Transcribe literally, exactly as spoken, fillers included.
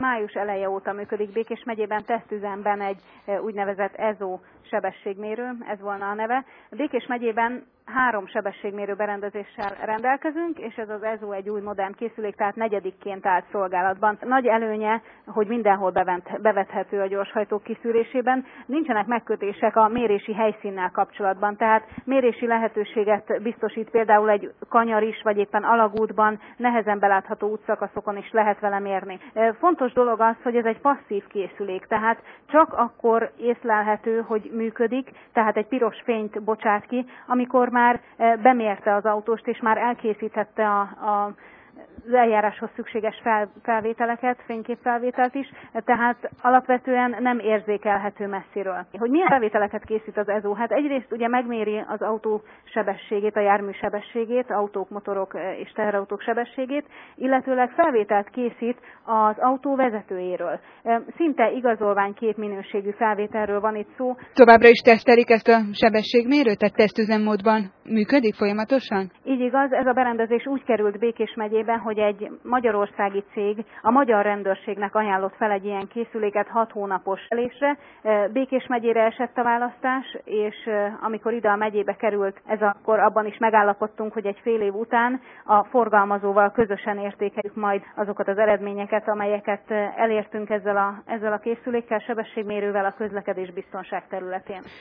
Május eleje óta működik Békés megyében tesztüzemben egy úgynevezett e zé o sebességmérő, ez volna a neve. Békés megyében három sebességmérő berendezéssel rendelkezünk, és ez az e zé o egy új modern készülék, tehát negyedikként állt szolgálatban. Nagy előnye, hogy mindenhol bevent, bevethető a gyorshajtók kiszűrésében. Nincsenek megkötések a mérési helyszínnel kapcsolatban, tehát mérési lehetőséget biztosít például egy kanyar is, vagy éppen alagútban, nehezen belátható útszakaszokon is lehet vele mérni. Fontos dolog az, hogy ez egy passzív készülék, tehát csak akkor észlelhető, hogy működik, tehát egy piros fényt bocsát ki, amikor már bemérte az autóst, és már elkészítette a, a az eljáráshoz szükséges fel, felvételeket, fényképfelvételt is, tehát alapvetően nem érzékelhető messziről. Hogy milyen felvételeket készít az e zé o? Hát egyrészt ugye megméri az autó sebességét, a jármű sebességét, autók, motorok és teherautók sebességét, illetőleg felvételt készít az autó vezetőjéről. Szinte igazolványkép minőségű felvételről van itt szó. Továbbra is tesztelik ezt a sebességmérőt, tehát tesztüzemmódban működik folyamatosan? Így igaz, ez a berendezés úgy került Békés megyében, hogy egy magyarországi cég a magyar rendőrségnek ajánlott fel egy ilyen készüléket hat hónapos elésre. Békés megyére esett a választás, és amikor ide a megyébe került, ez akkor abban is megállapodtunk, hogy egy fél év után a forgalmazóval közösen értékeljük majd azokat az eredményeket, amelyeket elértünk ezzel a, ezzel a készülékkel, sebességmérővel a közlekedésbiztonság területén.